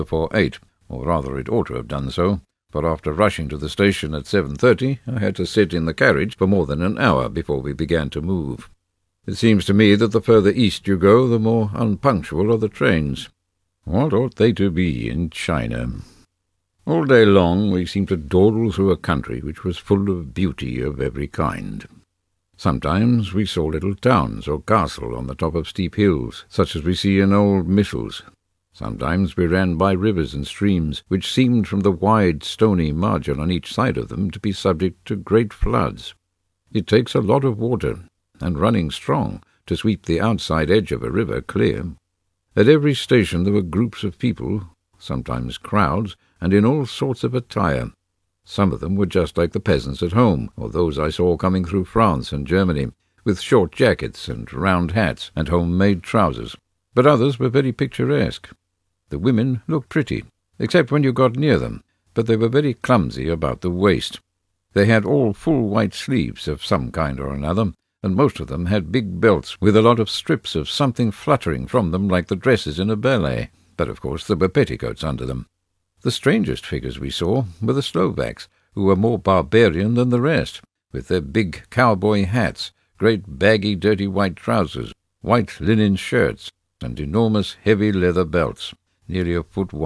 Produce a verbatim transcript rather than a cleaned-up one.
before eight, or rather it ought to have done so, for after rushing to the station at seven thirty, I had to sit in the carriage for more than an hour before we began to move. It seems to me that the further east you go, the more unpunctual are the trains. What ought they to be in China? All day long we seemed to dawdle through a country which was full of beauty of every kind. Sometimes we saw little towns or castles on the top of steep hills, such as we see in old missals. Sometimes we ran by rivers and streams, which seemed from the wide stony margin on each side of them to be subject to great floods. It takes a lot of water, and running strong, to sweep the outside edge of a river clear. At every station there were groups of people, sometimes crowds, and in all sorts of attire. Some of them were just like the peasants at home, or those I saw coming through France and Germany, with short jackets and round hats and home-made trousers, but others were very picturesque. The women looked pretty, except when you got near them, but they were very clumsy about the waist. They had all full white sleeves of some kind or another, and most of them had big belts with a lot of strips of something fluttering from them like the dresses in a ballet, but of course there were petticoats under them. The strangest figures we saw were the Slovaks, who were more barbarian than the rest, with their big cowboy hats, great baggy dirty white trousers, white linen shirts, and enormous heavy leather belts, nearly a foot wide.